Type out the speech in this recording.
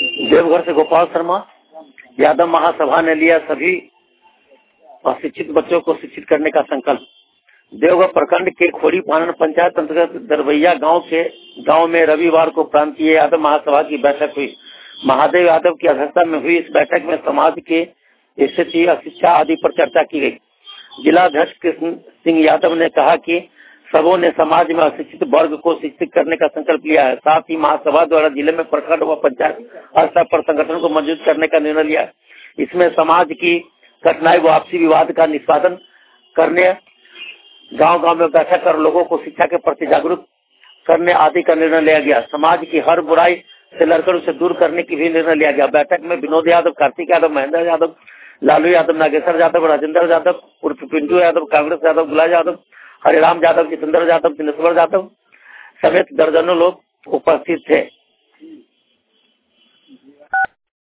देवघर से गोपाल शर्मा। यादव महासभा ने लिया सभी अशिक्षित बच्चों को शिक्षित करने का संकल्प। देवघर प्रखंड के खोड़ी पानन पंचायत अंतर्गत दरवैया गांव में रविवार को प्रांतीय यादव महासभा की बैठक हुई। महादेव यादव की अध्यक्षता में हुई इस बैठक में समाज के स्थिति, शिक्षा आदि पर चर्चा की गई। जिलाध्यक्ष कृष्ण सिंह यादव ने कहा कि सबों ने समाज में अशिक्षित वर्ग को शिक्षित करने का संकल्प लिया है। साथ ही महासभा द्वारा जिले में प्रखंड व पंचायत स्तर पर संगठन को मजबूत करने का निर्णय लिया। इसमें समाज की कठिनाई व आपसी विवाद का निष्पादन करने, गांव-गांव में बैठक कर लोगों को शिक्षा के प्रति जागरूक करने आदि का निर्णय लिया गया। समाज की हर बुराई से लड़कर उसे दूर करने की भी निर्णय लिया गया। बैठक में विनोद यादव, कार्तिक यादव, महेंद्र यादव, लालू यादव, नागेश्वर यादव, राजेंद्र यादव उर्फ पिंटू यादव, कांग्रेस यादव, गुलाब यादव, हरिराम यादव, जितेंद्र यादव, दिनेश्वर यादव समेत दर्जनों लोग उपस्थित थे।